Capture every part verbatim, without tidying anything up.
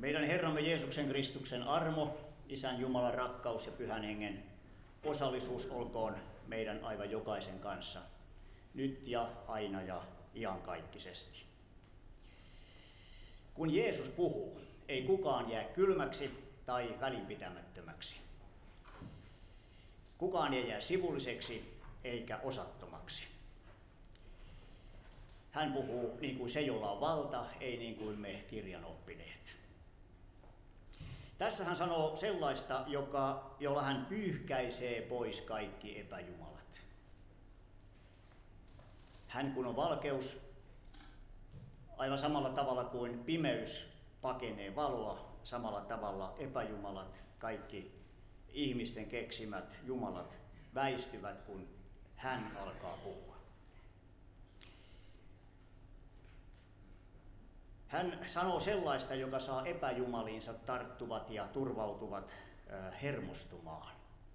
Meidän Herramme Jeesuksen Kristuksen armo, Isän Jumalan rakkaus ja Pyhän Hengen osallisuus olkoon meidän aivan jokaisen kanssa, nyt ja aina ja iankaikkisesti. Kun Jeesus puhuu, ei kukaan jää kylmäksi tai välinpitämättömäksi. Kukaan ei jää sivulliseksi eikä osattomaksi. Hän puhuu niin kuin se, jolla on valta, ei niin kuin me kirjanoppineet. Tässä hän sanoo sellaista, joka, jolla hän pyyhkäisee pois kaikki epäjumalat. Hän kun on valkeus, aivan samalla tavalla kuin pimeys pakenee valoa, samalla tavalla epäjumalat, kaikki ihmisten keksimät jumalat väistyvät, kun hän alkaa puhua. Hän sanoo sellaista, joka saa epäjumaliinsa tarttuvat ja turvautuvat hermostumaan.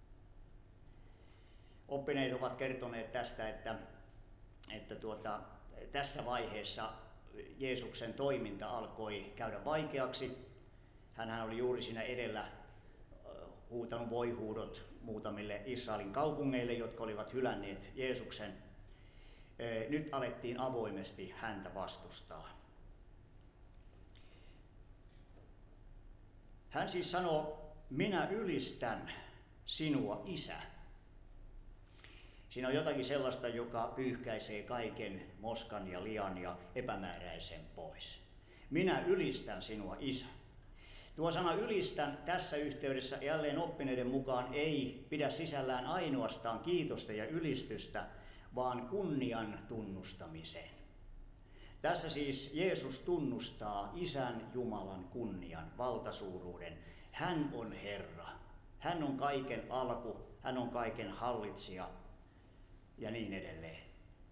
Oppineet ovat kertoneet tästä, että, että tuota, tässä vaiheessa Jeesuksen toiminta alkoi käydä vaikeaksi. Hänhän oli juuri siinä edellä huutanut voihuudot muutamille Israelin kaupungeille, jotka olivat hylänneet Jeesuksen. Nyt alettiin avoimesti häntä vastustaa. Hän siis sanoo, minä ylistän sinua, Isä. Siinä on jotakin sellaista, joka pyyhkäisee kaiken moskan ja lian ja epämääräisen pois. Minä ylistän sinua, Isä. Tuo sana ylistän tässä yhteydessä jälleen oppineiden mukaan ei pidä sisällään ainoastaan kiitosta ja ylistystä, vaan kunnian tunnustamisen. Tässä siis Jeesus tunnustaa Isän Jumalan kunnian, valtasuuruuden. Hän on Herra. Hän on kaiken alku, hän on kaiken hallitsija ja niin edelleen.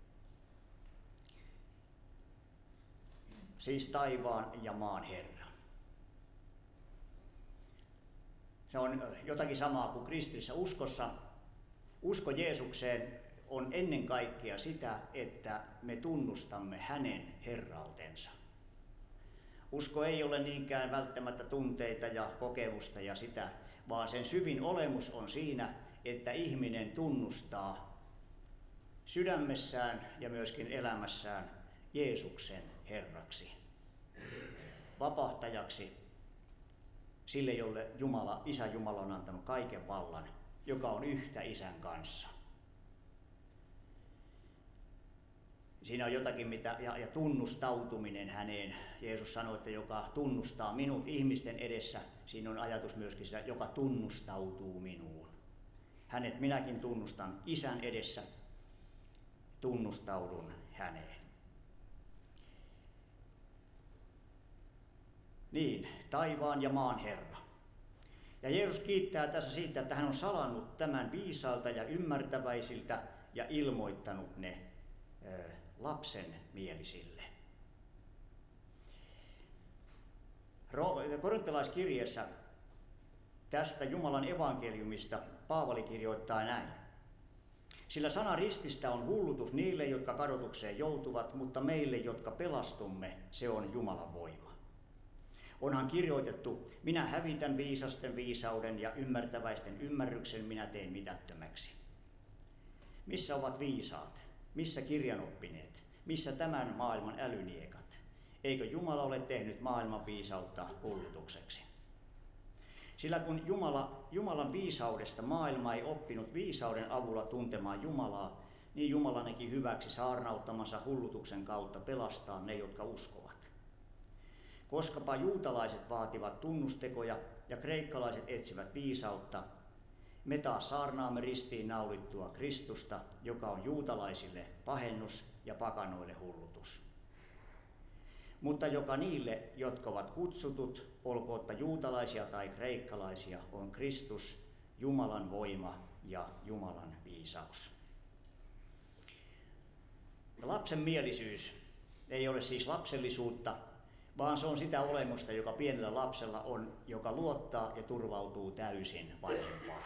Siis taivaan ja maan Herra. Se on jotakin samaa kuin kristillisessä uskossa. Usko Jeesukseen on ennen kaikkea sitä, että me tunnustamme hänen herrautensa. Usko ei ole niinkään välttämättä tunteita ja kokemusta ja sitä, vaan sen syvin olemus on siinä, että ihminen tunnustaa sydämessään ja myöskin elämässään Jeesuksen Herraksi, vapahtajaksi, sille, jolle Jumala, Isä Jumala on antanut kaiken vallan, joka on yhtä Isän kanssa. Siinä on jotakin, mitä, ja, ja tunnustautuminen häneen. Jeesus sanoi, että joka tunnustaa minut ihmisten edessä, siinä on ajatus myöskin sitä, joka tunnustautuu minuun. Hänet minäkin tunnustan Isän edessä, tunnustaudun häneen. Niin, taivaan ja maan Herra. Ja Jeesus kiittää tässä siitä, että hän on salannut tämän viisailta ja ymmärtäväisiltä ja ilmoittanut ne ö, lapsen mielisille. Korintolaiskirjeessä tästä Jumalan evankeliumista Paavali kirjoittaa näin. Sillä sana rististä on hullutus niille, jotka kadotukseen joutuvat, mutta meille, jotka pelastumme, se on Jumalan voima. Onhan kirjoitettu, minä hävitän viisasten viisauden ja ymmärtäväisten ymmärryksen minä teen mitättömäksi. Missä ovat viisaat? Missä kirjanoppineet? Missä tämän maailman älyniekat? Eikö Jumala ole tehnyt maailman viisautta hullutukseksi? Sillä kun Jumala, Jumalan viisaudesta maailma ei oppinut viisauden avulla tuntemaan Jumalaa, niin Jumala näki hyväksi saarnauttamansa hullutuksen kautta pelastaa ne, jotka uskovat. Koskapa juutalaiset vaativat tunnustekoja ja kreikkalaiset etsivät viisautta, me taas saarnaamme ristiin naulittua Kristusta, joka on juutalaisille pahennus ja pakanoille hullutus. Mutta joka niille, jotka ovat kutsutut, olkootpa juutalaisia tai kreikkalaisia, on Kristus, Jumalan voima ja Jumalan viisaus. Lapsen mielisyys ei ole siis lapsellisuutta, vaan se on sitä olemusta, joka pienellä lapsella on, joka luottaa ja turvautuu täysin vanhempaan.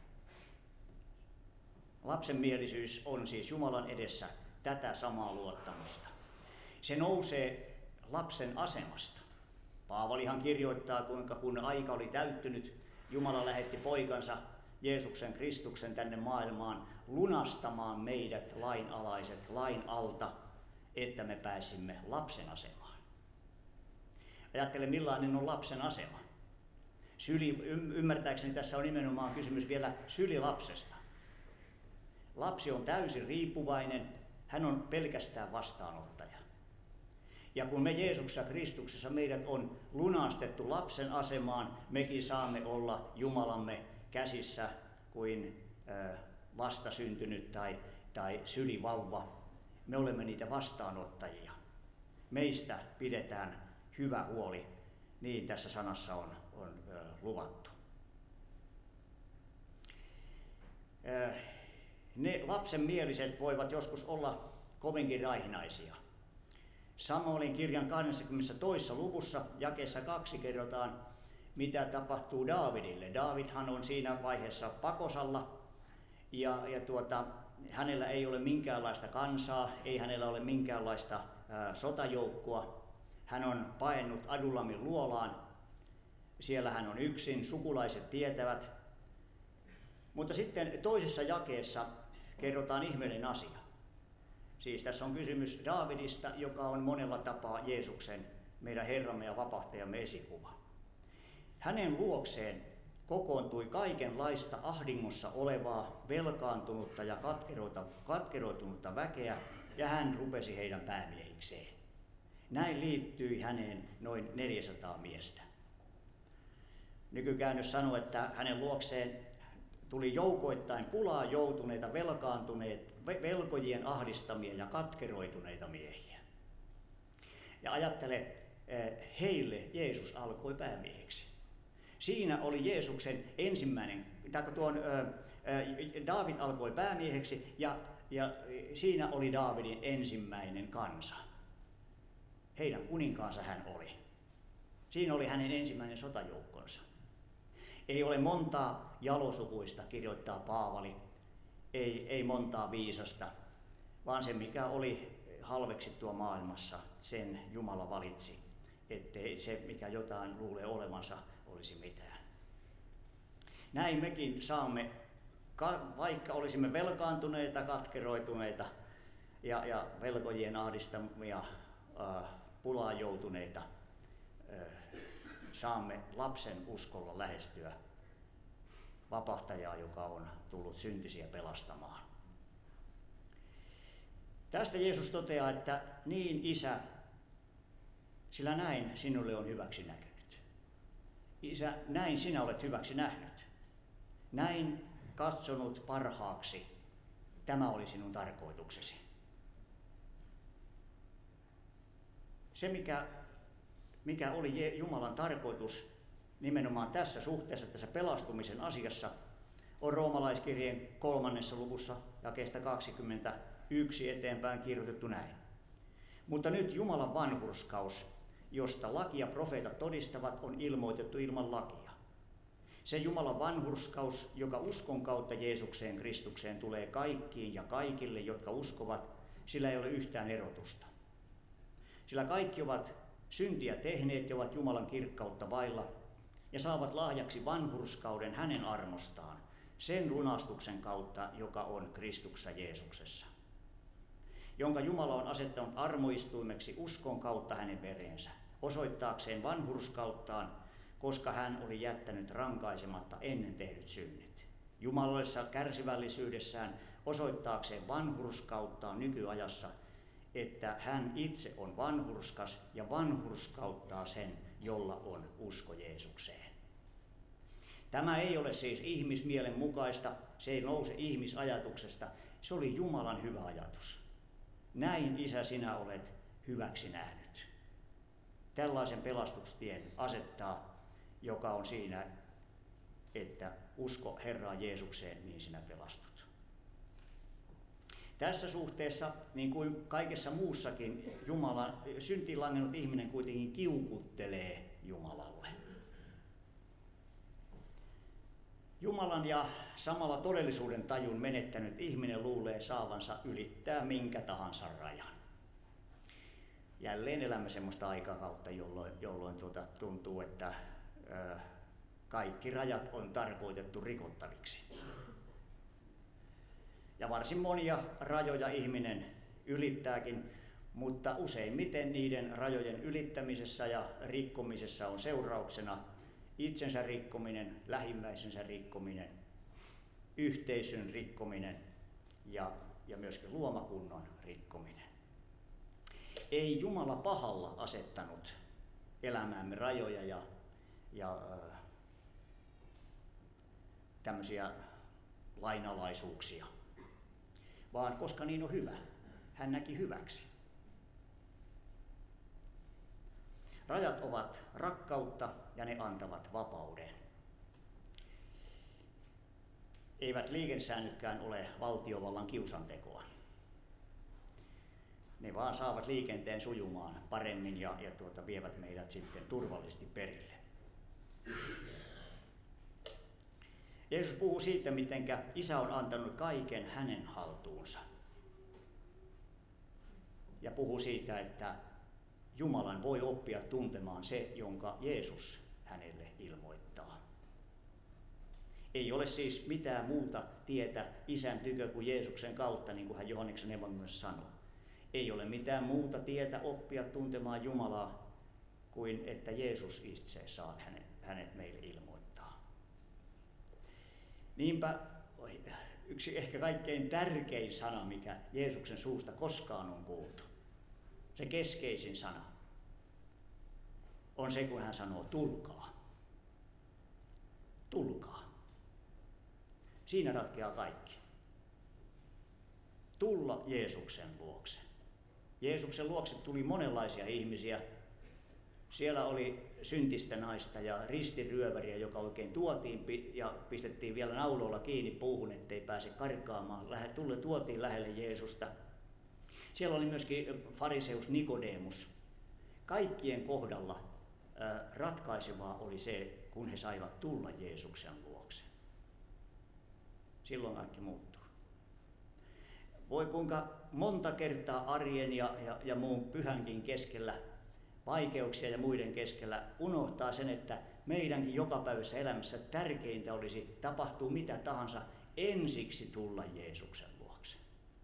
Lapsenmielisyys on siis Jumalan edessä tätä samaa luottamusta. Se nousee lapsen asemasta. Paavalihan kirjoittaa, kuinka kun aika oli täyttynyt, Jumala lähetti poikansa Jeesuksen Kristuksen tänne maailmaan lunastamaan meidät lainalaiset lain alta, että me pääsimme lapsen asemaan. Ajattele, millainen on lapsen asema. Syli, ymmärtääkseni tässä on nimenomaan kysymys vielä sylilapsesta. Lapsi on täysin riippuvainen, hän on pelkästään vastaanottaja. Ja kun me Jeesuksessa Kristuksessa meidät on lunastettu lapsen asemaan, mekin saamme olla Jumalamme käsissä kuin vastasyntynyt tai, tai sylivauva. Me olemme niitä vastaanottajia. Meistä pidetään hyvä huoli, niin tässä sanassa on, on ö, luvattu. Ö, ne lapsenmieliset voivat joskus olla kovinkin raihnaisia. Samuelin kirjan kahdeskymmenestoinen luvussa jakeessa kaksi kerrotaan, mitä tapahtuu Daavidille. Daavidhan on siinä vaiheessa pakosalla ja, ja tuota, hänellä ei ole minkäänlaista kansaa, ei hänellä ole minkäänlaista ää, sotajoukkoa. Hän on paennut Adulamin luolaan. Siellä hän on yksin, sukulaiset tietävät. Mutta sitten toisessa jakeessa kerrotaan ihmeellinen asia. Siis tässä on kysymys Daavidista, joka on monella tapaa Jeesuksen, meidän Herramme ja vapahtajamme esikuva. Hänen luokseen kokoontui kaikenlaista ahdingossa olevaa, velkaantunutta ja katkeroitunutta väkeä, ja hän rupesi heidän päämiehikseen. Näin liittyi häneen noin neljäsataa miestä. Nykykäännös sanoo, että hänen luokseen tuli joukoittain pulaa joutuneita, velkaantuneet, velkojien ahdistamia ja katkeroituneita miehiä. Ja ajattele, heille Jeesus alkoi päämieheksi. Siinä oli Jeesuksen ensimmäinen, tai tuon Daavid alkoi päämieheksi ja, ja siinä oli Daavidin ensimmäinen kansa. Heidän kuninkaansa hän oli. Siinä oli hänen ensimmäinen sotajoukkonsa. Ei ole montaa jalosukuista, kirjoittaa Paavali, ei, ei montaa viisasta, vaan se mikä oli halveksittua maailmassa, sen Jumala valitsi, ettei se mikä jotain luulee olevansa olisi mitään. Näin mekin saamme, vaikka olisimme velkaantuneita, katkeroituneita ja, ja velkojien ahdistamia, äh, pulaan joutuneita, äh, saamme lapsen uskolla lähestyä vapahtajaa, joka on tullut syntisiä pelastamaan. Tästä Jeesus toteaa, että niin Isä, sillä näin sinulle on hyväksi näkynyt. Isä, näin sinä olet hyväksi nähnyt. Näin katsonut parhaaksi. Tämä oli sinun tarkoituksesi. Se, mikä, mikä oli Jumalan tarkoitus nimenomaan tässä suhteessa, tässä pelastumisen asiassa, on roomalaiskirjeen kolmannessa luvussa jakeesta kaksikymmentäyksi eteenpäin kirjoitettu näin. Mutta nyt Jumalan vanhurskaus, josta laki ja profeetat todistavat, on ilmoitettu ilman lakia. Se Jumalan vanhurskaus, joka uskon kautta Jeesukseen Kristukseen tulee kaikkiin ja kaikille, jotka uskovat, sillä ei ole yhtään erotusta. Sillä kaikki ovat syntiä tehneet ja ovat Jumalan kirkkautta vailla ja saavat lahjaksi vanhurskauden hänen armostaan, sen lunastuksen kautta, joka on Kristuksessa Jeesuksessa, jonka Jumala on asettanut armoistuimeksi uskon kautta hänen vereensä, osoittaakseen vanhurskauttaan, koska hän oli jättänyt rankaisematta ennen tehdyt synnit. Jumalallisessa kärsivällisyydessään osoittaakseen vanhurskauttaan nykyajassa, että hän itse on vanhurskas ja vanhurskauttaa sen, jolla on usko Jeesukseen. Tämä ei ole siis ihmismielen mukaista, se ei nouse ihmisajatuksesta, se oli Jumalan hyvä ajatus. Näin, Isä, sinä olet hyväksi nähnyt. Tällaisen pelastustien asettaa, joka on siinä, että usko Herraan Jeesukseen, niin sinä pelastut. Tässä suhteessa, niin kuin kaikessa muussakin, Jumalan, syntiin langennut ihminen kuitenkin kiukuttelee Jumalalle. Jumalan ja samalla todellisuuden tajun menettänyt ihminen luulee saavansa ylittää minkä tahansa rajan. jälleen elämme semmoista aikakautta, jolloin, jolloin tuota, tuntuu, että ö, kaikki rajat on tarkoitettu rikottaviksi. Ja varsin monia rajoja ihminen ylittääkin, mutta useimmiten niiden rajojen ylittämisessä ja rikkomisessa on seurauksena itsensä rikkominen, lähimmäisensä rikkominen, yhteisön rikkominen ja, ja myöskin luomakunnan rikkominen. Ei Jumala pahalla asettanut elämäämme rajoja ja, ja äh, tämmöisiä lainalaisuuksia, vaan koska niin on hyvä, hän näki hyväksi. Rajat ovat rakkautta ja ne antavat vapauden. Eivät liikensäännötkään ole valtiovallan kiusantekoa. Ne vaan saavat liikenteen sujumaan paremmin ja, ja tuota, vievät meidät sitten turvallisesti perille. Jeesus puhuu siitä, miten Isä on antanut kaiken hänen haltuunsa. Ja puhuu siitä, että Jumalan voi oppia tuntemaan se, jonka Jeesus hänelle ilmoittaa. Ei ole siis mitään muuta tietä Isän tykö kuin Jeesuksen kautta, niin kuin hän Johanneksen evankeliumissa sanoo. Ei ole mitään muuta tietä oppia tuntemaan Jumalaa kuin että Jeesus itse saa hänet, hänet meille ilmoittaa. Niinpä yksi ehkä kaikkein tärkein sana, mikä Jeesuksen suusta koskaan on kuultu, se keskeisin sana, on se, kun hän sanoo tulkaa. Tulkaa. Siinä ratkeaa kaikki. Tulla Jeesuksen luokse. Jeesuksen luokse tuli monenlaisia ihmisiä. Siellä oli syntistä naista ja ristiryöväriä, joka oikein tuotiin ja pistettiin vielä nauloilla kiinni puuhun, ettei pääse karkaamaan. Tulle tuotiin lähelle Jeesusta. Siellä oli myöskin fariseus Nikodemus. Kaikkien kohdalla ratkaisevaa oli se, kun he saivat tulla Jeesuksen luokse. Silloin kaikki muuttuu. Voi kuinka monta kertaa arjen ja, ja, ja muun pyhänkin keskellä, vaikeuksia ja muiden keskellä unohtaa sen, että meidänkin jokapäiväisessä elämässä tärkeintä olisi, tapahtuu mitä tahansa, ensiksi tulla Jeesuksen luokse.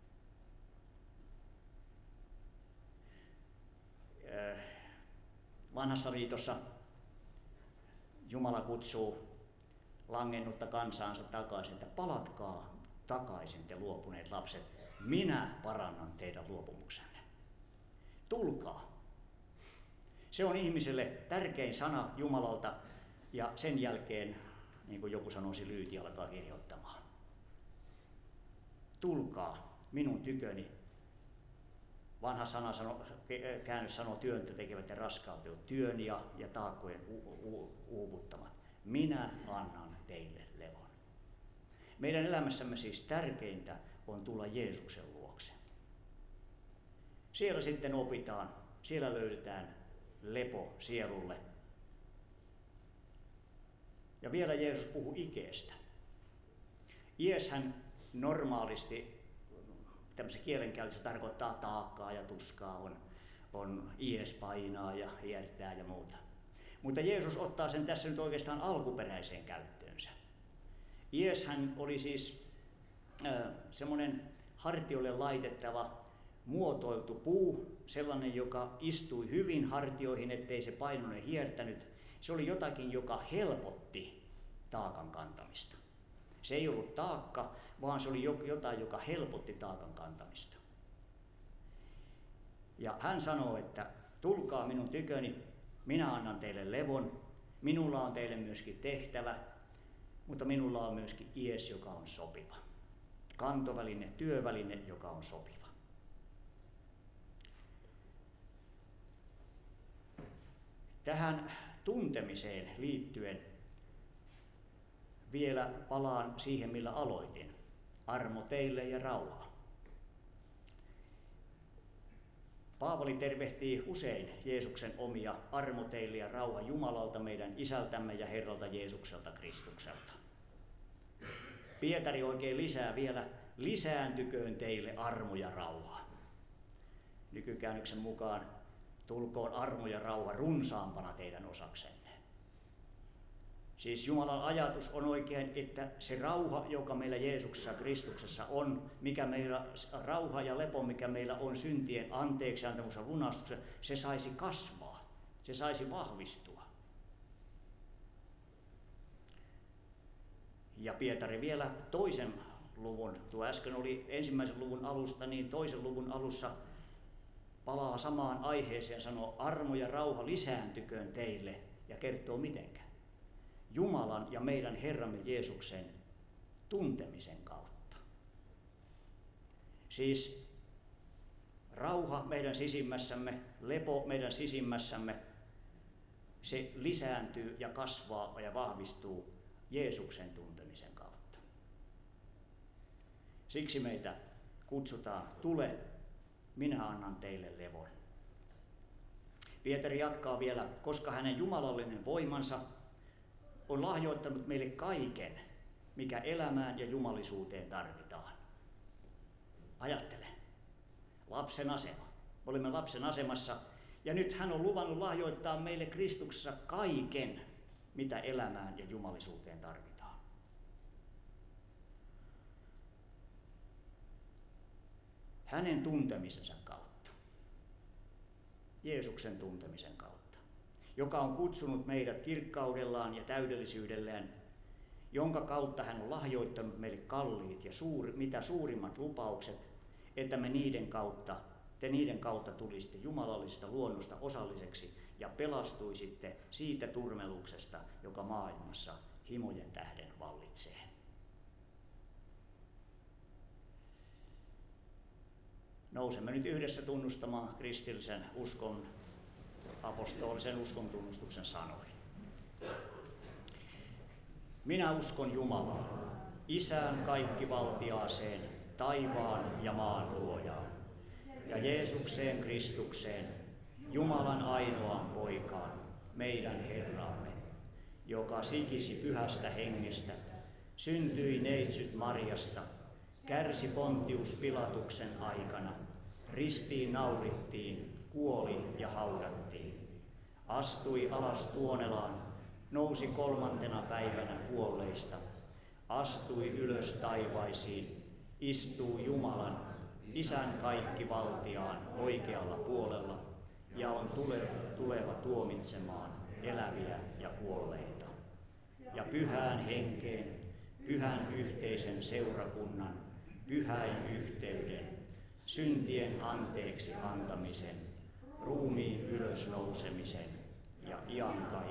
Vanhassa liitossa Jumala kutsuu langennutta kansaansa takaisin, että palatkaa takaisin te luopuneet lapset, minä parannan teidän luopumuksenne. Tulkaa. Se on ihmiselle tärkein sana Jumalalta ja sen jälkeen, niin kuin joku sanoisi, lyyti alkaa kirjoittamaan. Tulkaa minun tyköni. Vanha sana sano, käännös sanoo työntä tekevät ja raskautetut, työn ja, ja taakkojen u- u- uuvuttamat. Minä annan teille levon. Meidän elämässämme siis tärkeintä on tulla Jeesuksen luokse. Siellä sitten opitaan, siellä löydetään lepo sielulle. Ja vielä Jeesus puhuu ikeestä. Ieshän normaalisti tämmöisessä kielenkäytössä tarkoittaa taakkaa ja tuskaa, on, on ies painaa ja hiertää ja muuta. Mutta Jeesus ottaa sen tässä nyt oikeastaan alkuperäiseen käyttöönsä. Ieshän oli siis äh, semmoinen hartioille laitettava, muotoiltu puu, sellainen, joka istui hyvin hartioihin, ettei se painoinen hiertänyt. Se oli jotakin, joka helpotti taakan kantamista. Se ei ollut taakka, vaan se oli jotain, joka helpotti taakan kantamista. Ja hän sanoo, että tulkaa minun tyköni, minä annan teille levon, minulla on teille myöskin tehtävä, mutta minulla on myöskin ies, joka on sopiva. Kantoväline, työväline, joka on sopiva. Tähän tuntemiseen liittyen vielä palaan siihen, millä aloitin. Armo teille ja rauha. Paavali tervehtii usein Jeesuksen omia armo teille ja rauha Jumalalta, meidän Isältämme ja Herralta Jeesukselta Kristukselta. Pietari oikein lisää vielä, lisääntyköön teille armo ja rauha. Nykykäännöksen mukaan tulkoon armo ja rauha runsaampana teidän osaksenne. Siis Jumalan ajatus on oikein, että se rauha, joka meillä Jeesuksessa Kristuksessa on, mikä meillä, rauha ja lepo, mikä meillä on syntien anteeksi antamuksen lunastuksen, se saisi kasvaa, se saisi vahvistua. Ja Pietari vielä toisen luvun, tuo äsken oli ensimmäisen luvun alusta, niin toisen luvun alussa palaa samaan aiheeseen, sanoo armo ja rauha lisääntyköön teille ja kertoo mitenkä. Jumalan ja meidän Herramme Jeesuksen tuntemisen kautta. Siis rauha meidän sisimmässämme, lepo meidän sisimmässämme, se lisääntyy ja kasvaa ja vahvistuu Jeesuksen tuntemisen kautta. Siksi meitä kutsutaan, tule, minä annan teille levon. Pietari jatkaa vielä, koska hänen jumalallinen voimansa on lahjoittanut meille kaiken, mikä elämään ja jumalisuuteen tarvitaan. Ajattele, lapsen asema. Olemme lapsen asemassa ja nyt hän on luvannut lahjoittaa meille Kristuksessa kaiken, mitä elämään ja jumalisuuteen tarvitaan. Hänen tuntemisensa kautta, Jeesuksen tuntemisen kautta, joka on kutsunut meidät kirkkaudellaan ja täydellisyydellään, jonka kautta hän on lahjoittanut meille kalliit ja suuri, mitä suurimmat lupaukset, että me niiden kautta, te niiden kautta tulisitte jumalallisesta luonnosta osalliseksi ja pelastuisitte siitä turmeluksesta, joka maailmassa himojen tähden vallitsee. Nousemme nyt yhdessä tunnustamaan kristillisen uskon, apostolisen uskon tunnustuksen sanoihin. Minä uskon Jumalaan, Isään kaikkivaltiaaseen, taivaan ja maan luojaan, ja Jeesukseen Kristukseen, Jumalan ainoaan poikaan, meidän Herramme, joka sikisi pyhästä hengestä, syntyi neitsyt Marjasta, kärsi Pontius Pilatuksen aikana, ristiin naurittiin, kuoli ja haudattiin, astui alas Tuonelaan, nousi kolmantena päivänä kuolleista, astui ylös taivaisiin, istuu Jumalan, Isän kaikkivaltiaan oikealla puolella ja on tuleva tuomitsemaan eläviä ja kuolleita. Ja pyhään henkeen, pyhän yhteisen seurakunnan, pyhäin yhteyden, syntien anteeksi antamisen, ruumiin ylösnousemisen ja iankaikkisen